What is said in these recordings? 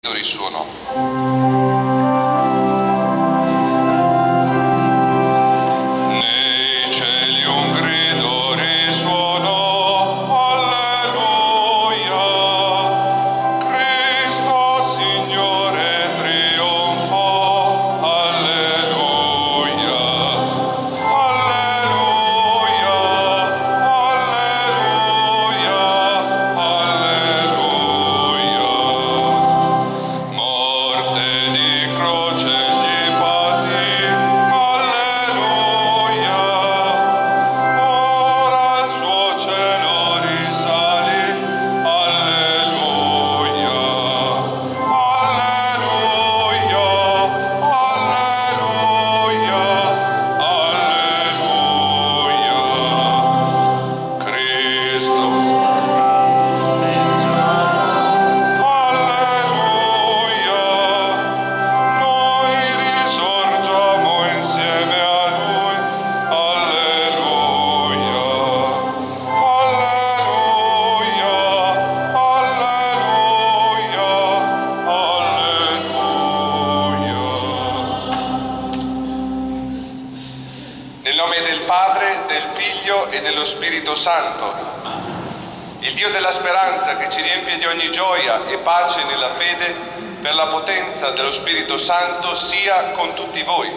risuonò. Nei cieli un grido risuonò, alleluia, Cristo Signore trionfò, alleluia, alleluia, alleluia, alleluia. Morte di croce gli patì, alleluia, ora al suo cielo risalì, alleluia, alleluia, alleluia, alleluia. Cristo, alleluia, noi risorgiamo insieme a Lui, alleluia, alleluia, alleluia, alleluia. Nel nome del Padre, del Figlio e dello Spirito Santo, il Dio della speranza che ci riempie di ogni gioia e pace nella fede, per la potenza dello Spirito Santo, sia con tutti voi.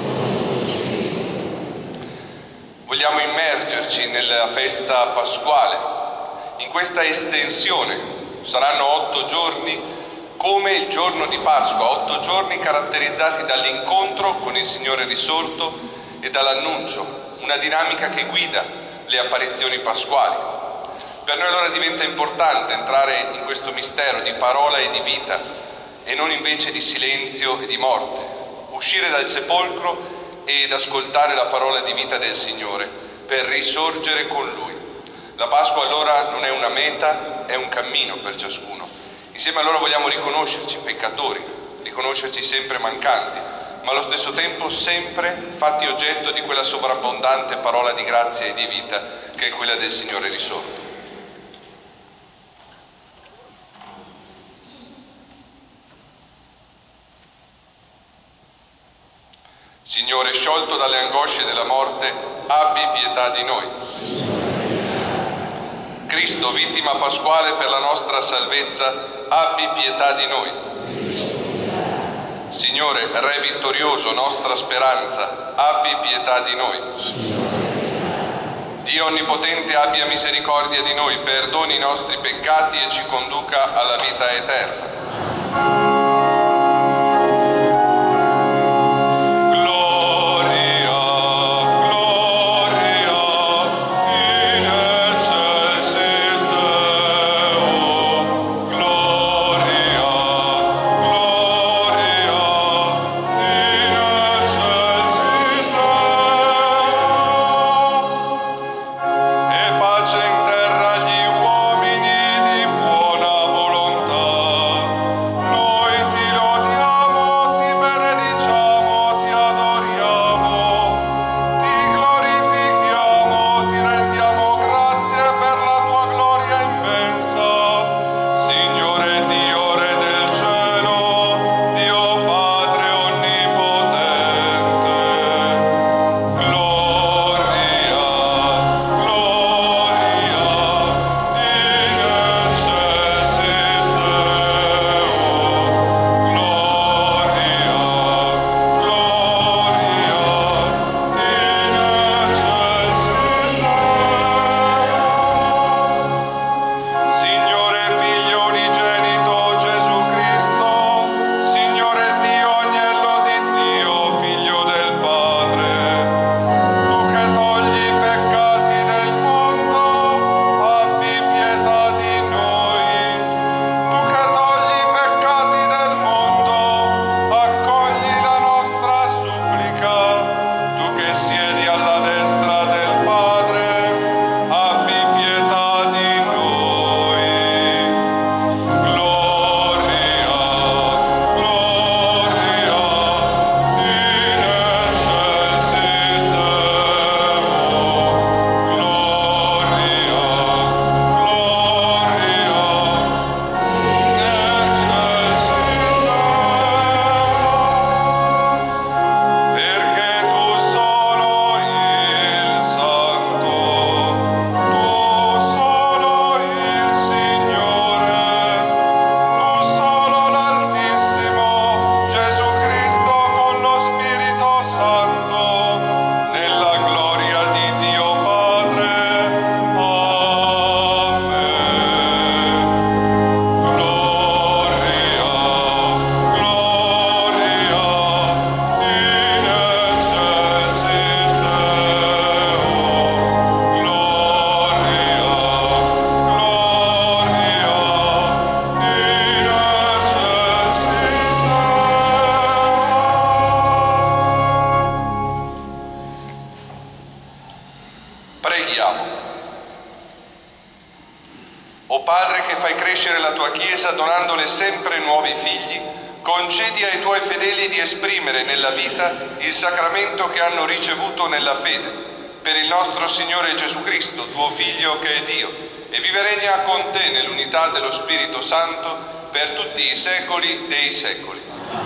Vogliamo immergerci nella festa pasquale, in questa estensione. Saranno 8 giorni come il giorno di Pasqua, 8 giorni caratterizzati dall'incontro con il Signore risorto e dall'annuncio, una dinamica che guida le apparizioni pasquali. Per noi allora diventa importante entrare in questo mistero di parola e di vita e non invece di silenzio e di morte, uscire dal sepolcro ed ascoltare la parola di vita del Signore per risorgere con Lui. La Pasqua allora non è una meta, è un cammino per ciascuno. Insieme allora vogliamo riconoscerci peccatori, riconoscerci sempre mancanti, ma allo stesso tempo sempre fatti oggetto di quella sovrabbondante parola di grazia e di vita che è quella del Signore risorto. Signore, sciolto dalle angosce della morte, abbi pietà di noi. Cristo, vittima pasquale per la nostra salvezza, abbi pietà di noi. Signore, Re vittorioso, nostra speranza, abbi pietà di noi. Dio Onnipotente, abbia misericordia di noi, perdoni i nostri peccati e ci conduca alla vita eterna. Noi Chiesa, donandole sempre nuovi figli, concedi ai tuoi fedeli di esprimere nella vita il sacramento che hanno ricevuto nella fede, per il nostro Signore Gesù Cristo, tuo Figlio che è Dio, e vive e regna con te nell'unità dello Spirito Santo per tutti i secoli dei secoli.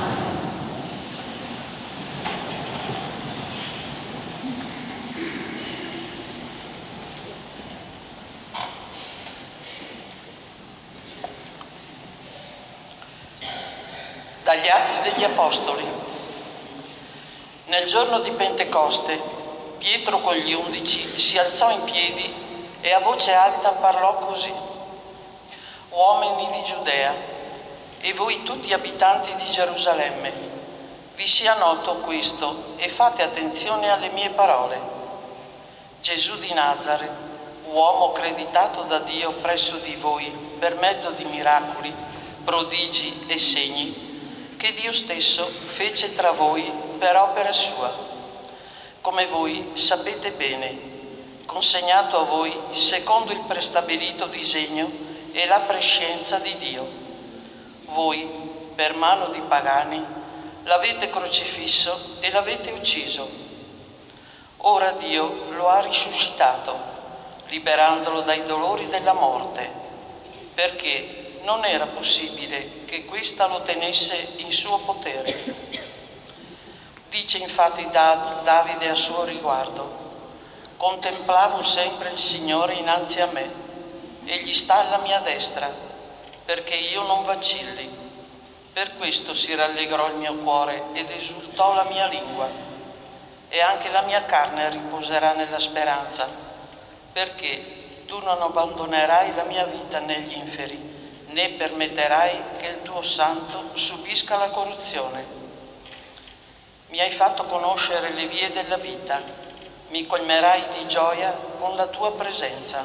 Dagli Atti degli Apostoli. Nel giorno di Pentecoste, Pietro con gli 11 si alzò in piedi e a voce alta parlò così: uomini di Giudea, e voi tutti abitanti di Gerusalemme, vi sia noto questo e fate attenzione alle mie parole. Gesù di Nazaret, uomo accreditato da Dio presso di voi per mezzo di miracoli, prodigi e segni, che Dio stesso fece tra voi per opera sua, come voi sapete bene, consegnato a voi secondo il prestabilito disegno e la prescienza di Dio. Voi, per mano di pagani, l'avete crocifisso e l'avete ucciso. Ora Dio lo ha risuscitato, liberandolo dai dolori della morte, perché non era possibile che questa lo tenesse in suo potere. Dice infatti Davide a suo riguardo: contemplavo sempre il Signore innanzi a me, egli sta alla mia destra, perché io non vacilli. Per questo si rallegrò il mio cuore ed esultò la mia lingua, e anche la mia carne riposerà nella speranza, perché tu non abbandonerai la mia vita negli inferi, né permetterai che il tuo santo subisca la corruzione. Mi hai fatto conoscere le vie della vita, mi colmerai di gioia con la tua presenza.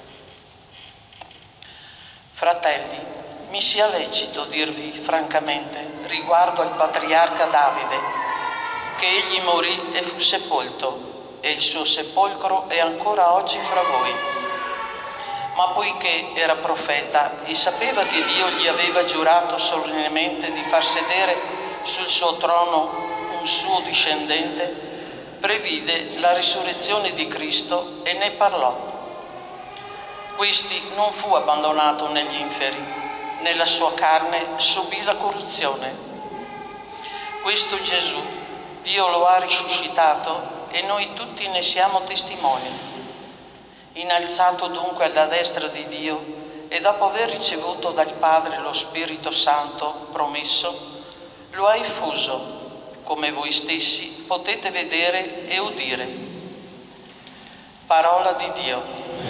Fratelli, mi sia lecito dirvi francamente riguardo al patriarca Davide, che egli morì e fu sepolto, e il suo sepolcro è ancora oggi fra voi. Ma poiché era profeta e sapeva che Dio gli aveva giurato solennemente di far sedere sul suo trono un suo discendente, previde la risurrezione di Cristo e ne parlò. Questi non fu abbandonato negli inferi, nella sua carne subì la corruzione. Questo Gesù, Dio lo ha risuscitato e noi tutti ne siamo testimoni. Innalzato dunque alla destra di Dio e dopo aver ricevuto dal Padre lo Spirito Santo promesso, lo ha effuso, come voi stessi potete vedere e udire. Parola di Dio.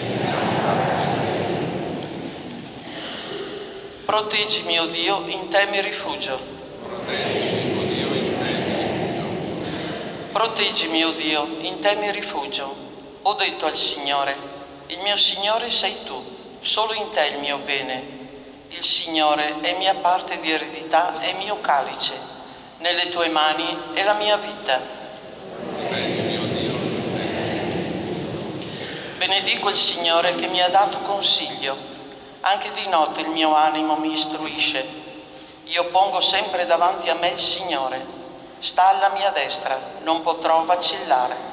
Proteggimi, o Dio, in te mi rifugio. Proteggimi, o Dio, in te mi rifugio. Ho detto al Signore: il mio Signore sei tu, solo in te il mio bene. Il Signore è mia parte di eredità e mio calice, nelle tue mani è la mia vita. Benedico il Signore che mi ha dato consiglio, anche di notte il mio animo mi istruisce. Io pongo sempre davanti a me il Signore, sta alla mia destra, non potrò vacillare.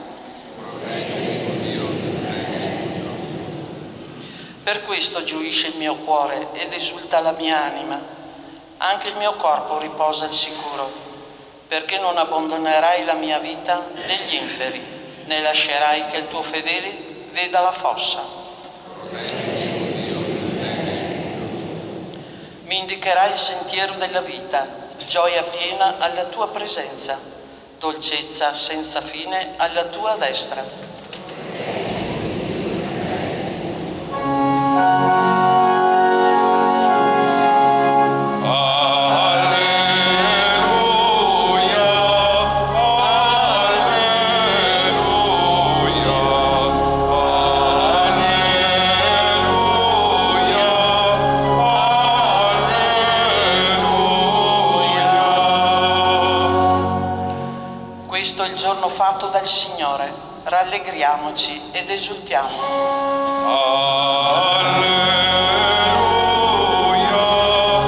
Per questo gioisce il mio cuore ed esulta la mia anima. Anche il mio corpo riposa al sicuro, perché non abbandonerai la mia vita negli inferi, né lascerai che il tuo fedele veda la fossa. Mi indicherai il sentiero della vita, gioia piena alla tua presenza, dolcezza senza fine alla tua destra. Questo è il giorno fatto dal Signore, rallegriamoci ed esultiamo. Alleluia,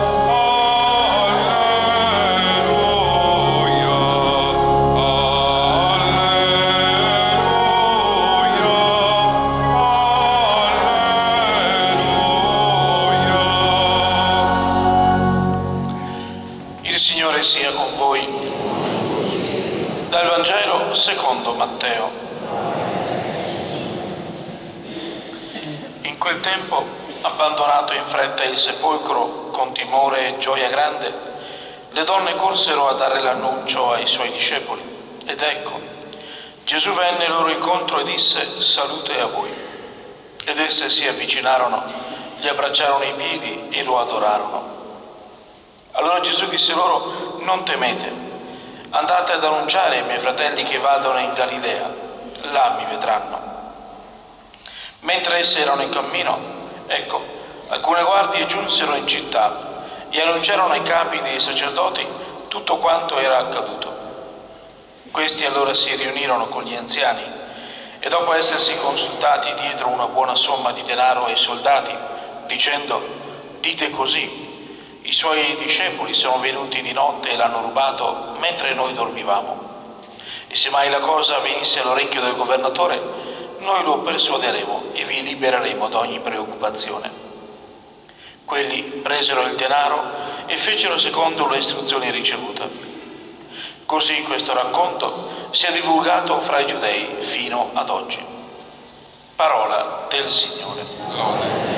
Il Signore sia con voi. Dal Vangelo secondo Matteo. In quel tempo, abbandonato in fretta il sepolcro con timore e gioia grande, le donne corsero a dare l'annuncio ai suoi discepoli. Ed ecco, Gesù venne loro incontro e disse: «Salute a voi». Ed esse si avvicinarono, gli abbracciarono i piedi e lo adorarono. Allora Gesù disse loro: «Non temete, andate ad annunciare ai miei fratelli che vadano in Galilea, là mi vedranno». Mentre essi erano in cammino, ecco, alcune guardie giunsero in città e annunciarono ai capi dei sacerdoti tutto quanto era accaduto. Questi allora si riunirono con gli anziani e dopo essersi consultati diedero una buona somma di denaro ai soldati, dicendo: «Dite così, i suoi discepoli sono venuti di notte e l'hanno rubato mentre noi dormivamo. E se mai la cosa venisse all'orecchio del governatore, noi lo persuaderemo e vi libereremo da ogni preoccupazione». Quelli presero il denaro e fecero secondo le istruzioni ricevute. Così questo racconto si è divulgato fra i giudei fino ad oggi. Parola del Signore. Lode.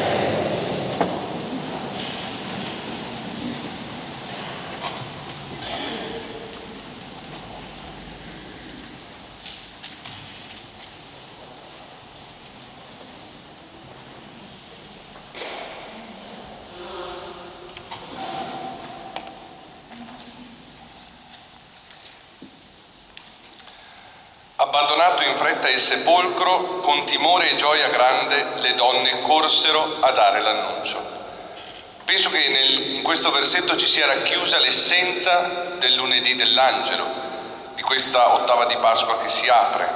Abbandonato in fretta il sepolcro, con timore e gioia grande le donne corsero a dare l'annuncio. Penso che in questo versetto ci sia racchiusa l'essenza del lunedì dell'angelo, di questa ottava di Pasqua che si apre.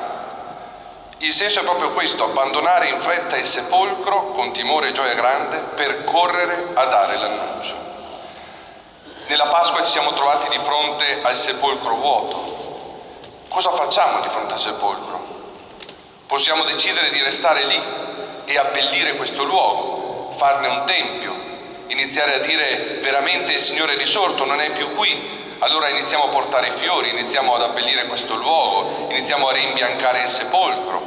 Il senso è proprio questo: abbandonare in fretta il sepolcro, con timore e gioia grande, per correre a dare l'annuncio. Nella Pasqua ci siamo trovati di fronte al sepolcro vuoto. Cosa facciamo di fronte al sepolcro? Possiamo decidere di restare lì e abbellire questo luogo, farne un tempio, iniziare a dire: veramente il Signore è risorto, non è più qui. Allora iniziamo a portare fiori, iniziamo ad abbellire questo luogo, iniziamo a rimbiancare il sepolcro.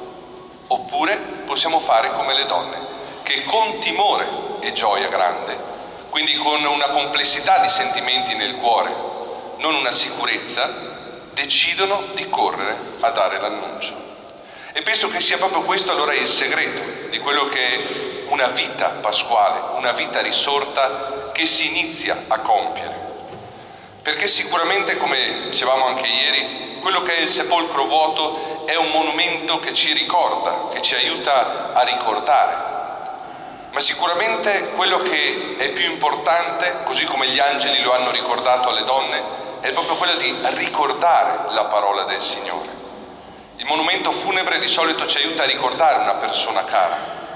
Oppure possiamo fare come le donne, che con timore e gioia grande, quindi con una complessità di sentimenti nel cuore, non una sicurezza, decidono di correre a dare l'annuncio. E penso che sia proprio questo allora il segreto di quello che è una vita pasquale, una vita risorta che si inizia a compiere. Perché sicuramente, come dicevamo anche ieri, quello che è il sepolcro vuoto è un monumento che ci ricorda, che ci aiuta a ricordare. Ma sicuramente quello che è più importante, così come gli angeli lo hanno ricordato alle donne, è proprio quello di ricordare la parola del Signore. Il monumento funebre di solito ci aiuta a ricordare una persona cara,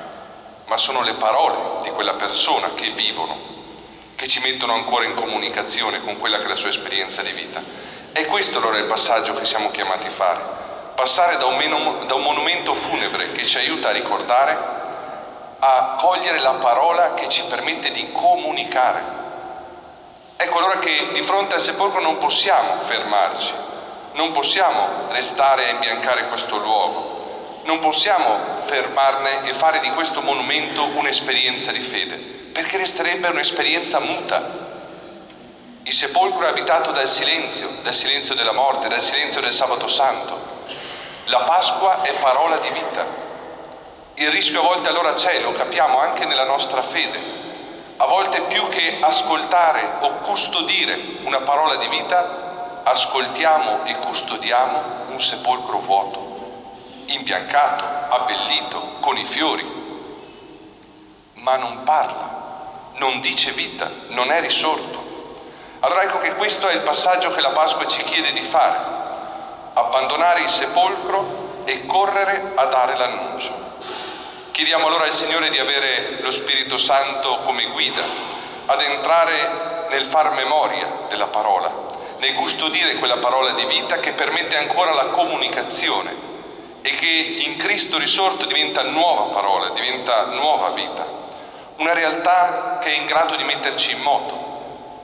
ma sono le parole di quella persona che vivono, che ci mettono ancora in comunicazione con quella che è la sua esperienza di vita. E questo allora è il passaggio che siamo chiamati a fare: passare da un monumento funebre che ci aiuta a ricordare, a cogliere la parola che ci permette di comunicare. Ecco allora che di fronte al sepolcro non possiamo fermarci, non possiamo restare a imbiancare questo luogo, non possiamo fermarne e fare di questo monumento un'esperienza di fede, perché resterebbe un'esperienza muta. Il sepolcro è abitato dal silenzio della morte, dal silenzio del Sabato Santo. La Pasqua è parola di vita. Il rischio a volte allora c'è, lo capiamo anche nella nostra fede. A volte più che ascoltare o custodire una parola di vita, ascoltiamo e custodiamo un sepolcro vuoto, imbiancato, abbellito, con i fiori, ma non parla, non dice vita, non è risorto. Allora ecco che questo è il passaggio che la Pasqua ci chiede di fare: abbandonare il sepolcro e correre a dare l'annuncio. Chiediamo allora al Signore di avere lo Spirito Santo come guida, ad entrare nel far memoria della parola, nel custodire quella parola di vita che permette ancora la comunicazione e che in Cristo risorto diventa nuova parola, diventa nuova vita, una realtà che è in grado di metterci in moto.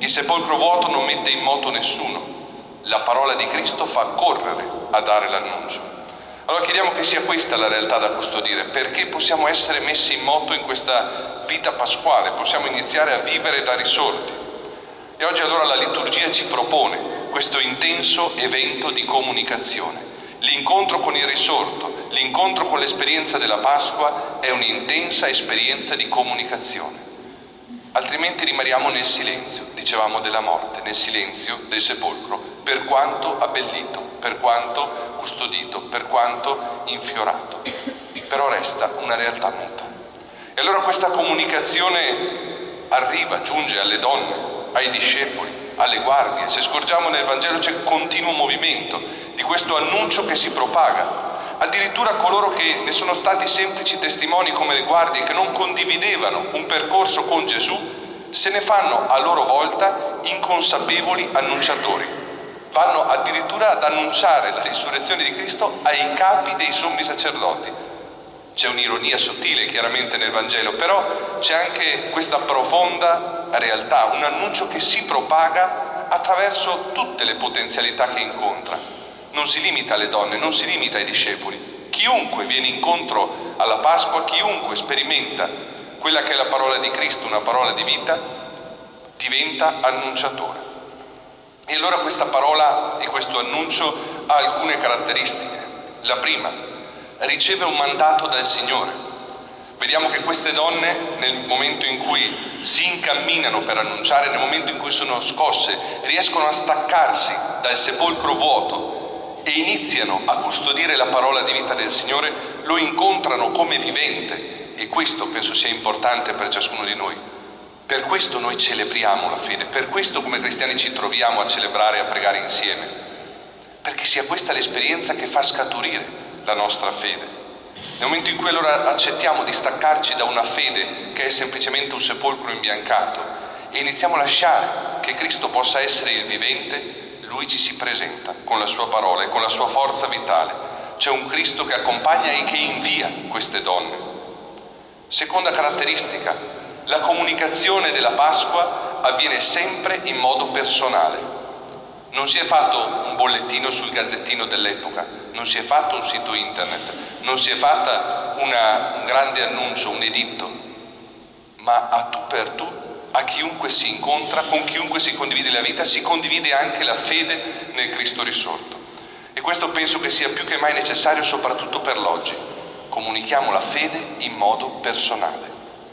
Il sepolcro vuoto non mette in moto nessuno. La parola di Cristo fa correre a dare l'annuncio. Allora chiediamo che sia questa la realtà da custodire, perché possiamo essere messi in moto in questa vita pasquale, possiamo iniziare a vivere da risorti. E oggi allora la liturgia ci propone questo intenso evento di comunicazione. L'incontro con il risorto, l'incontro con l'esperienza della Pasqua è un'intensa esperienza di comunicazione. Altrimenti rimaniamo nel silenzio, dicevamo, della morte, nel silenzio del sepolcro, per quanto abbellito, per quanto custodito, per quanto infiorato. Però resta una realtà muta. E allora questa comunicazione arriva, giunge alle donne, ai discepoli, alle guardie. Se scorgiamo nel Vangelo c'è continuo movimento di questo annuncio che si propaga. Addirittura coloro che ne sono stati semplici testimoni come le guardie, che non condividevano un percorso con Gesù, se ne fanno a loro volta inconsapevoli annunciatori. Vanno addirittura ad annunciare la risurrezione di Cristo ai capi dei sommi sacerdoti. C'è un'ironia sottile chiaramente nel Vangelo, però c'è anche questa profonda realtà, un annuncio che si propaga attraverso tutte le potenzialità che incontra. Non si limita alle donne, non si limita ai discepoli. Chiunque viene incontro alla Pasqua, chiunque sperimenta quella che è la parola di Cristo, una parola di vita, diventa annunciatore. E allora questa parola e questo annuncio ha alcune caratteristiche. La prima, riceve un mandato dal Signore. Vediamo che queste donne, nel momento in cui si incamminano per annunciare, nel momento in cui sono scosse, riescono a staccarsi dal sepolcro vuoto e iniziano a custodire la parola di vita del Signore, lo incontrano come vivente, e questo penso sia importante per ciascuno di noi. Per questo noi celebriamo la fede, per questo come cristiani ci troviamo a celebrare e a pregare insieme, perché sia questa l'esperienza che fa scaturire la nostra fede. Nel momento in cui allora accettiamo di staccarci da una fede che è semplicemente un sepolcro imbiancato e iniziamo a lasciare che Cristo possa essere il vivente, Lui ci si presenta con la sua parola e con la sua forza vitale. C'è un Cristo che accompagna e che invia queste donne. Seconda caratteristica, la comunicazione della Pasqua avviene sempre in modo personale. Non si è fatto un bollettino sul gazzettino dell'epoca, non si è fatto un sito internet, non si è fatta un grande annuncio, un editto, ma a tu per tu, a chiunque si incontra, con chiunque si condivide la vita, si condivide anche la fede nel Cristo risorto. E questo penso che sia più che mai necessario soprattutto per l'oggi. Comunichiamo la fede in modo personale.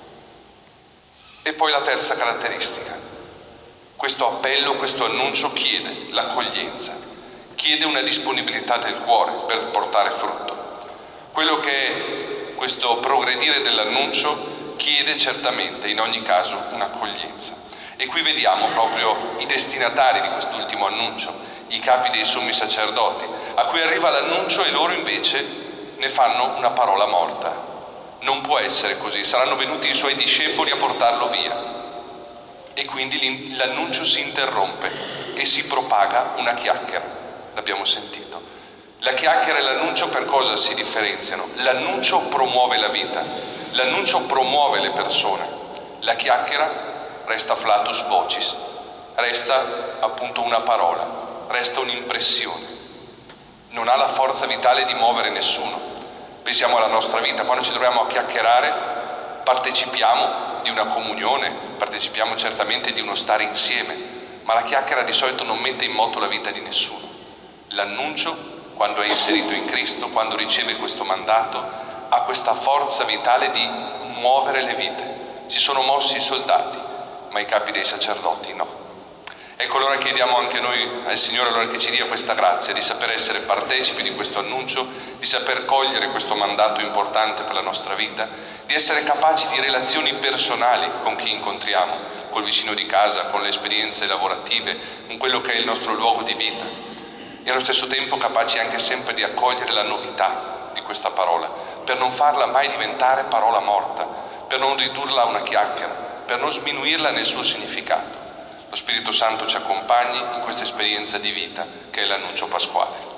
E poi la terza caratteristica. Questo appello, questo annuncio chiede l'accoglienza, chiede una disponibilità del cuore per portare frutto. Quello che è questo progredire dell'annuncio chiede certamente, in ogni caso, un'accoglienza. E qui vediamo proprio i destinatari di quest'ultimo annuncio, i capi dei sommi sacerdoti, a cui arriva l'annuncio e loro invece ne fanno una parola morta. Non può essere così, saranno venuti i suoi discepoli a portarlo via. E quindi l'annuncio si interrompe e si propaga una chiacchiera, l'abbiamo sentito. La chiacchiera e l'annuncio per cosa si differenziano? L'annuncio promuove la vita, l'annuncio promuove le persone, la chiacchiera resta flatus vocis, resta appunto una parola, resta un'impressione, non ha la forza vitale di muovere nessuno. Pensiamo alla nostra vita, quando ci troviamo a chiacchierare partecipiamo di una comunione, partecipiamo certamente di uno stare insieme, ma la chiacchiera di solito non mette in moto la vita di nessuno. L'annuncio, quando è inserito in Cristo, quando riceve questo mandato, ha questa forza vitale di muovere le vite. Si sono mossi i soldati, ma i capi dei sacerdoti no. Ecco, allora chiediamo anche noi al Signore allora che ci dia questa grazia di saper essere partecipi di questo annuncio, di saper cogliere questo mandato importante per la nostra vita, di essere capaci di relazioni personali con chi incontriamo, col vicino di casa, con le esperienze lavorative, con quello che è il nostro luogo di vita. E allo stesso tempo capaci anche sempre di accogliere la novità di questa parola, per non farla mai diventare parola morta, per non ridurla a una chiacchiera, per non sminuirla nel suo significato. Lo Spirito Santo ci accompagni in questa esperienza di vita che è l'annuncio pasquale.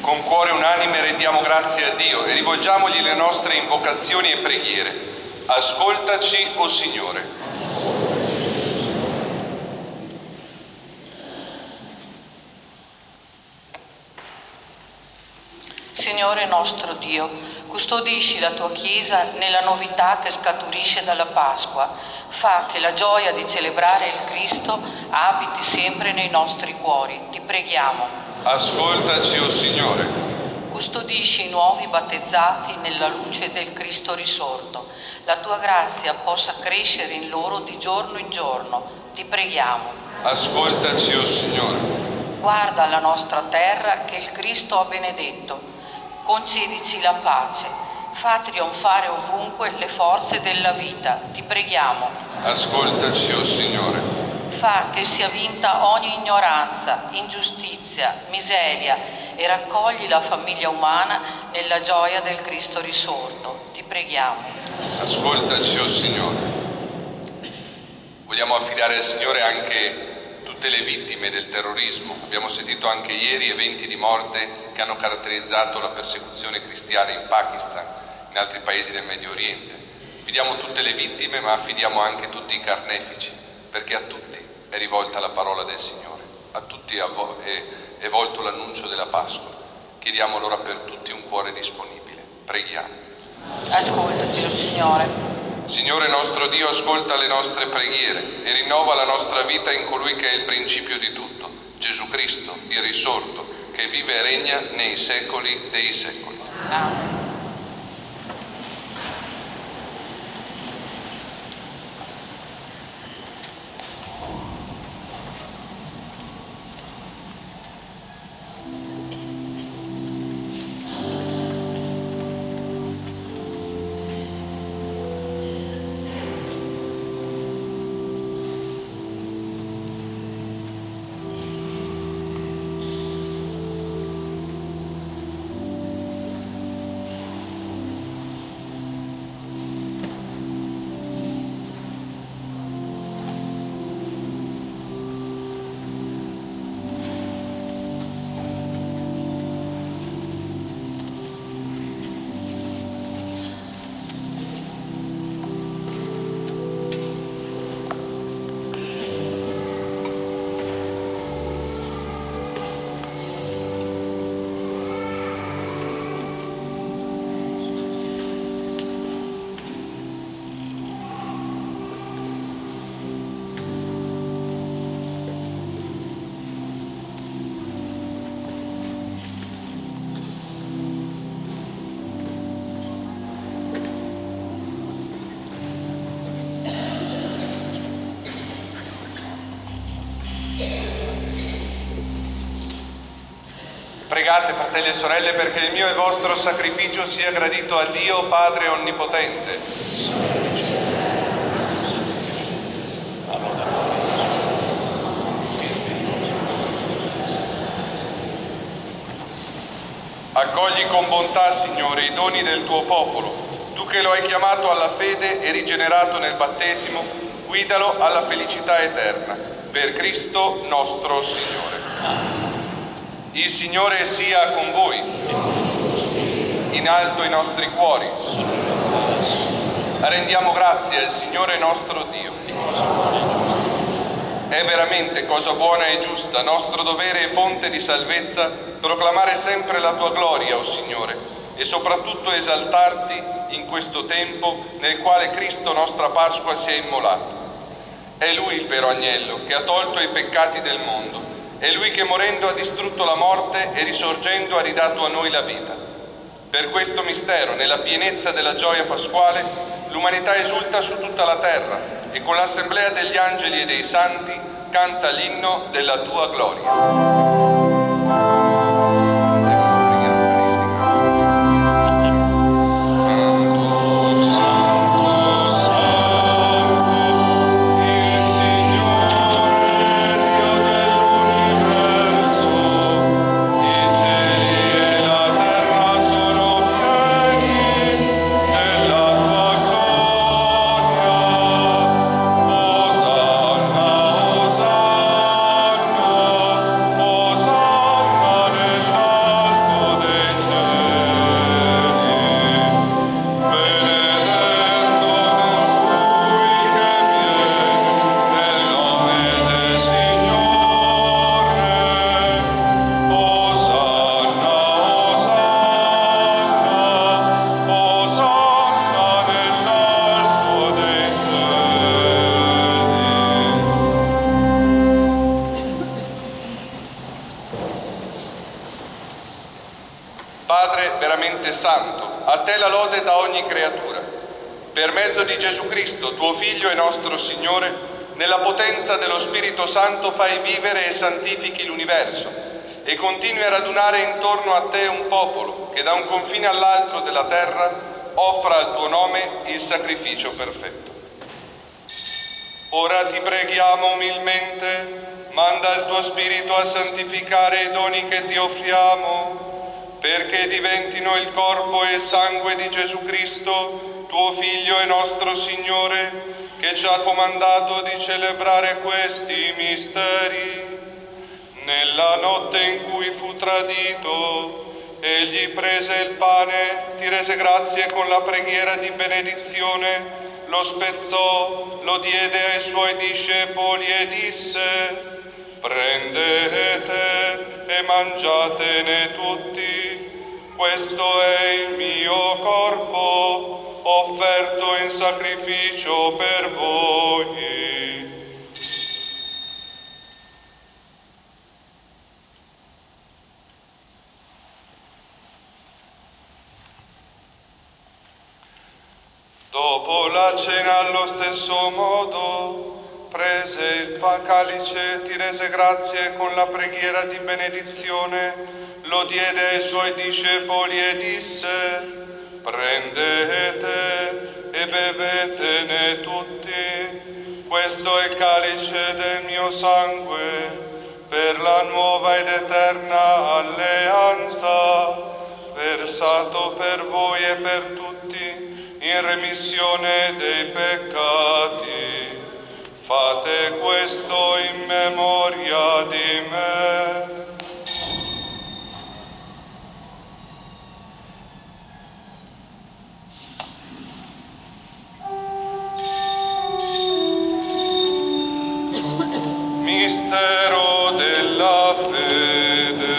Con cuore unanime rendiamo grazie a Dio e rivolgiamogli le nostre invocazioni e preghiere. Ascoltaci, o Signore. Signore nostro Dio, custodisci la tua Chiesa nella novità che scaturisce dalla Pasqua. Fa che la gioia di celebrare il Cristo abiti sempre nei nostri cuori. Ti preghiamo. Ascoltaci, o Signore. Custodisci i nuovi battezzati nella luce del Cristo risorto. La tua grazia possa crescere in loro di giorno in giorno. Ti preghiamo. Ascoltaci, o Signore. Guarda la nostra terra che il Cristo ha benedetto. Concedici la pace, fa trionfare ovunque le forze della vita, ti preghiamo. Ascoltaci, o Signore. Fa che sia vinta ogni ignoranza, ingiustizia, miseria e raccogli la famiglia umana nella gioia del Cristo risorto, ti preghiamo. Ascoltaci, o Signore. Vogliamo affidare al Signore anche tutte le vittime del terrorismo. Abbiamo sentito anche ieri eventi di morte che hanno caratterizzato la persecuzione cristiana in Pakistan, in altri paesi del Medio Oriente. Affidiamo tutte le vittime, ma affidiamo anche tutti i carnefici, perché a tutti è rivolta la parola del Signore, a tutti è volto l'annuncio della Pasqua. Chiediamo allora per tutti un cuore disponibile. Preghiamo. Ascoltaci, o Signore. Signore nostro Dio, ascolta le nostre preghiere e rinnova la nostra vita in colui che è il principio di tutto, Gesù Cristo, il risorto, che vive e regna nei secoli dei secoli. Amen. Pregate, fratelli e sorelle, perché il mio e il vostro sacrificio sia gradito a Dio Padre Onnipotente. Accogli con bontà, Signore, i doni del tuo popolo. Tu che lo hai chiamato alla fede e rigenerato nel battesimo, guidalo alla felicità eterna. Per Cristo nostro Signore. Il Signore sia con voi. In alto i nostri cuori. Rendiamo grazie al Signore nostro Dio. È veramente cosa buona e giusta, nostro dovere e fonte di salvezza, proclamare sempre la tua gloria, o Signore, e soprattutto esaltarti in questo tempo nel quale Cristo, nostra Pasqua, si è immolato. È Lui il vero agnello che ha tolto i peccati del mondo. È Lui che morendo ha distrutto la morte e risorgendo ha ridato a noi la vita. Per questo mistero, nella pienezza della gioia pasquale, l'umanità esulta su tutta la terra e con l'assemblea degli angeli e dei santi canta l'inno della tua gloria. Hosanna, Hosanna, Padre veramente santo, a te la lode da ogni creatura. Per mezzo di Gesù Cristo, tuo Figlio e nostro Signore, nella potenza dello Spirito Santo fai vivere e santifichi l'universo e continui a radunare intorno a te un popolo che da un confine all'altro della terra offra al tuo nome il sacrificio perfetto. Ora ti preghiamo umilmente, manda il tuo Spirito a santificare i doni che ti offriamo, perché diventino il corpo e sangue di Gesù Cristo, tuo Figlio e nostro Signore, che ci ha comandato di celebrare questi misteri. Nella notte in cui fu tradito, egli prese il pane, ti rese grazie con la preghiera di benedizione, lo spezzò, lo diede ai suoi discepoli e disse: prendete e mangiatene tutti, questo è il mio corpo, offerto in sacrificio per voi. Dopo la cena, allo stesso modo, prese il calice, ti rese grazie con la preghiera di benedizione, lo diede ai suoi discepoli e disse: prendete e bevetene tutti, questo è il calice del mio sangue, per la nuova ed eterna alleanza, versato per voi e per tutti in remissione dei peccati. Fate questo in memoria di me. Mistero della fede.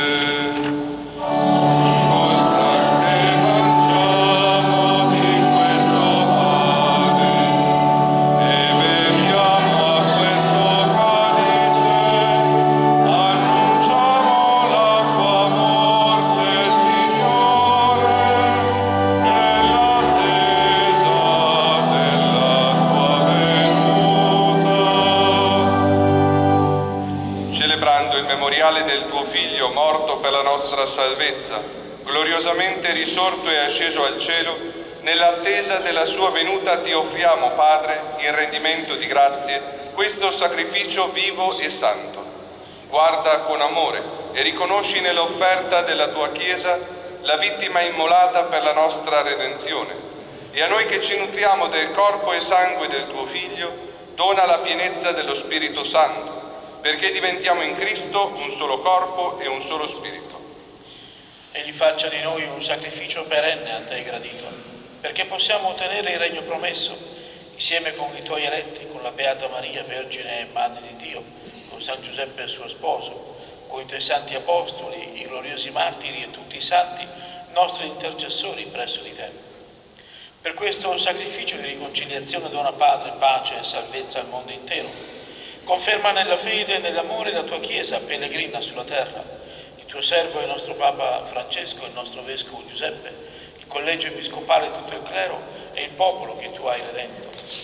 Del tuo Figlio morto per la nostra salvezza, gloriosamente risorto e asceso al cielo, nell'attesa della sua venuta ti offriamo, Padre, in rendimento di grazie, questo sacrificio vivo e santo. Guarda con amore e riconosci nell'offerta della tua Chiesa la vittima immolata per la nostra redenzione, e a noi che ci nutriamo del corpo e sangue del tuo Figlio, dona la pienezza dello Spirito Santo, perché diventiamo in Cristo un solo corpo e un solo spirito. Egli faccia di noi un sacrificio perenne a te gradito, perché possiamo ottenere il regno promesso, insieme con i tuoi eletti, con la Beata Maria, Vergine e Madre di Dio, con San Giuseppe suo sposo, con i tuoi santi apostoli, i gloriosi martiri e tutti i santi, nostri intercessori presso di te. Per questo sacrificio di riconciliazione dona, Padre, pace e salvezza al mondo intero. Conferma nella fede e nell'amore la tua Chiesa pellegrina sulla terra, il tuo servo e il nostro Papa Francesco, il nostro Vescovo Giuseppe, il collegio episcopale e tutto il clero e il popolo che tu hai redento.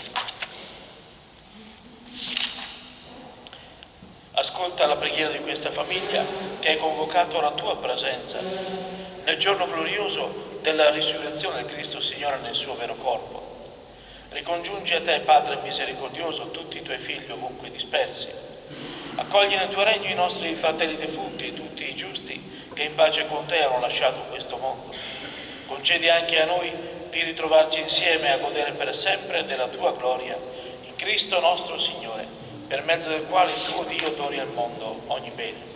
Ascolta la preghiera di questa famiglia che hai convocato alla tua presenza nel giorno glorioso della risurrezione del Cristo Signore nel suo vero corpo. Ricongiungi a te, Padre misericordioso, tutti i tuoi figli ovunque dispersi. Accogli nel tuo regno i nostri fratelli defunti e tutti i giusti che in pace con te hanno lasciato questo mondo. Concedi anche a noi di ritrovarci insieme a godere per sempre della tua gloria, in Cristo nostro Signore, per mezzo del quale il tuo Dio doni al mondo ogni bene.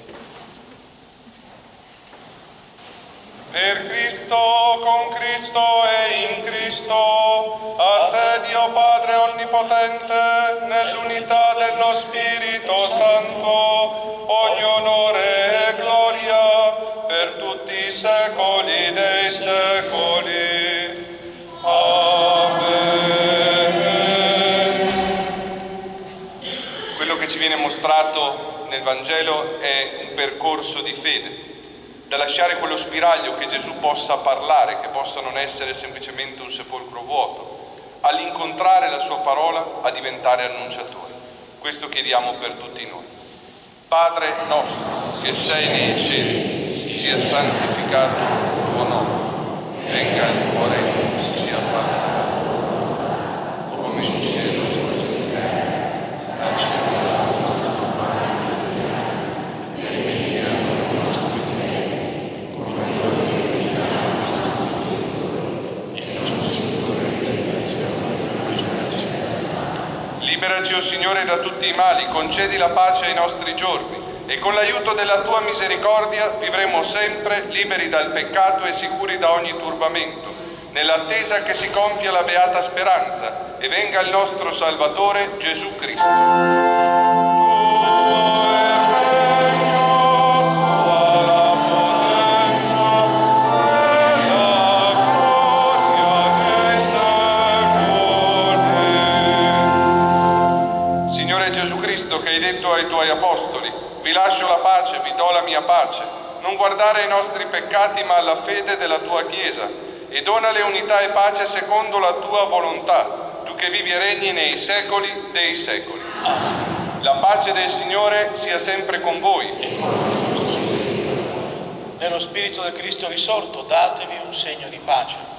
Per Cristo, con Cristo e in Cristo, a te Dio Padre Onnipotente, nell'unità dello Spirito Santo, ogni onore e gloria per tutti i secoli dei secoli. Amen. Quello che ci viene mostrato nel Vangelo è un percorso di fede. da lasciare quello spiraglio che Gesù possa parlare, che possa non essere semplicemente un sepolcro vuoto, all'incontrare la sua parola a diventare annunciatori. Questo chiediamo per tutti noi. Padre nostro che sei nei cieli, sia santificato il tuo nome, venga il tuo regno, sia fatta la tua volontà, come in cielo così in terra. Dacci oggi il nostro pane quotidiano e rimetti a noi i nostri debiti, come noi rimettiamo ai nostri debitori, e non ci indurre in tentazione, ma liberaci dal male. Liberaci, o Signore, da tutti i mali, concedi la pace ai nostri giorni, e con l'aiuto della tua misericordia vivremo sempre liberi dal peccato e sicuri da ogni turbamento, nell'attesa che si compia la beata speranza e venga il nostro Salvatore Gesù Cristo. Tuo è il regno, tua la potenza e la gloria nei secoli. Signore Gesù Cristo, che hai detto ai tuoi apostoli: vi lascio la pace, vi do la mia pace. Non guardare ai nostri peccati, ma alla fede della tua Chiesa, e donale unità e pace secondo la tua volontà, tu che vivi e regni nei secoli dei secoli. La pace del Signore sia sempre con voi. Nello Spirito del Cristo risorto, datevi un segno di pace.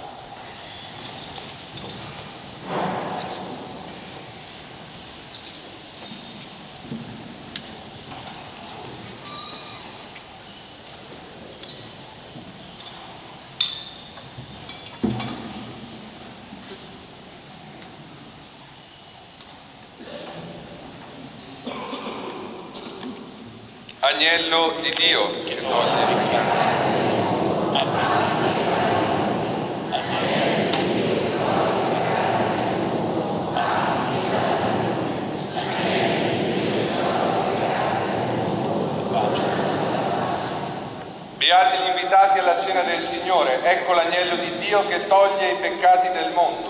Agnello di Dio che toglie il peccato. Beati gli invitati alla cena del Signore, ecco l'agnello di Dio che toglie i peccati del mondo.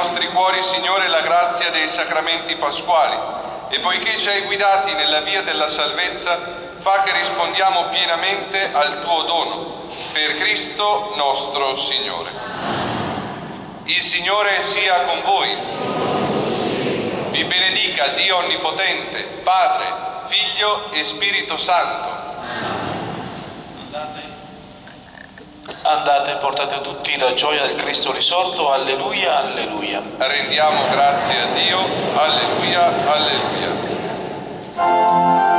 nostri cuori, Signore, la grazia dei sacramenti pasquali e poiché ci hai guidati nella via della salvezza, fa che rispondiamo pienamente al tuo dono. Per Cristo nostro Signore. Il Signore sia con voi. Vi benedica Dio Onnipotente, Padre, Figlio e Spirito Santo. Andate e portate a tutti la gioia del Cristo risorto. Alleluia, alleluia. Rendiamo grazie a Dio. Alleluia, alleluia.